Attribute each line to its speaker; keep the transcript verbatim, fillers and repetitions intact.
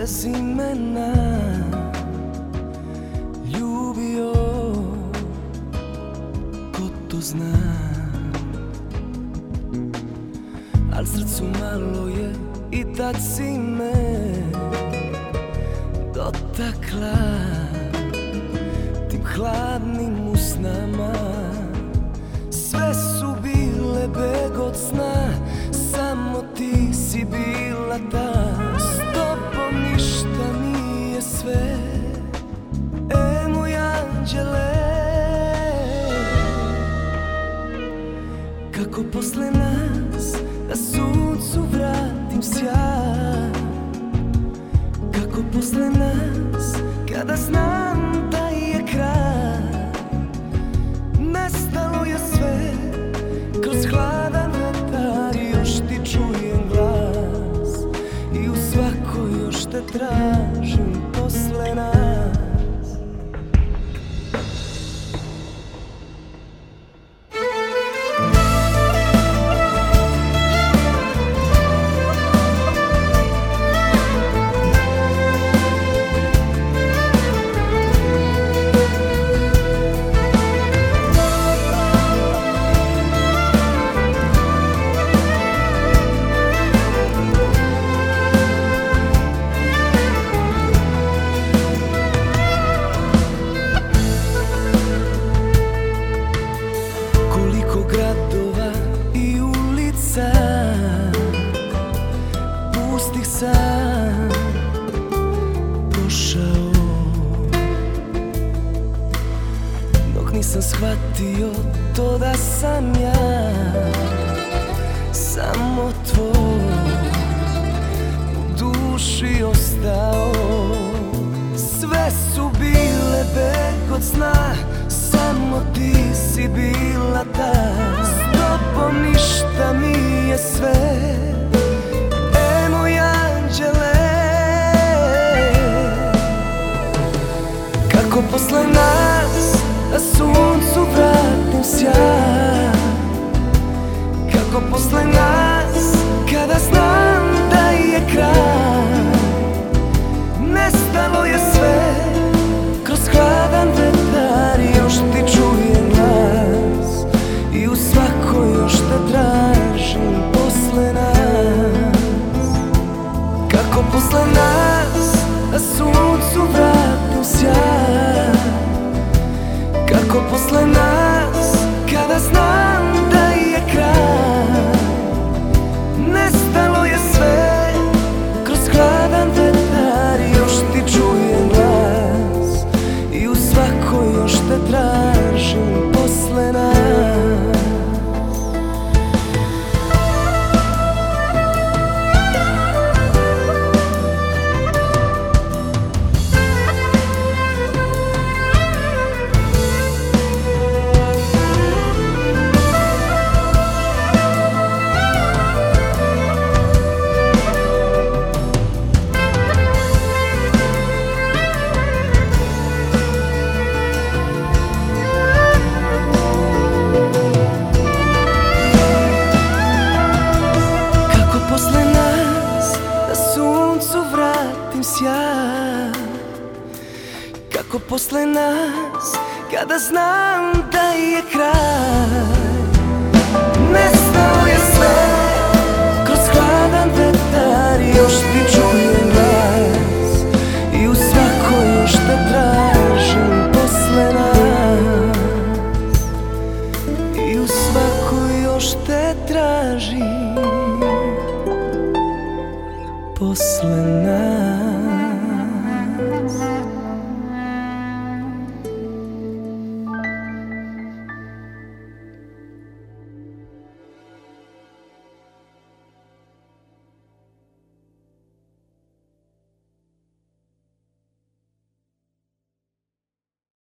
Speaker 1: bez imena ljubio, ko to zna. Al srcu malo je i tad si me dotakla tim hladnim usnama. Sve su bile beg od sna, samo ti si bila ta. S tobom ništa nije sve, e moj anđele. Kako posle nas na suncu vratim sjaj, kako posle nas kada znam da je kraj. Nestalo je sve kroz hladan vetar, još ti čujem glas i u svakoj još te tražim posle nas. Gradova i ulica pustih sam prošao, dok nisam shvatio to da sam ja samo tvoj, u duši ostao. Sve su bile beg od sna, samo ti si bila ta. S tobom ništa nije sve, e moj anđele. Kako posle nas na suncu vratim sjaj, kako posle nas kada znam da je kraj. Nestalo je sve kroz hladan vetar, još ti čujem glas i u svakoj još te tražim posle nas. Kako posle nas na suncu vratim sjaj, kako posle nas kada znam da je kraj. Nestalo je sve kroz hladan vetar, još ti čujem glas i u svakoj još te tražim posle nas. Sjaj, kako posle nas kada znam da je kraj. Nestalo je sve kroz hladan vetar, još ti čujem glas i u svakoj još te tražim posle nas. I u svakoj još te tražim posle nas.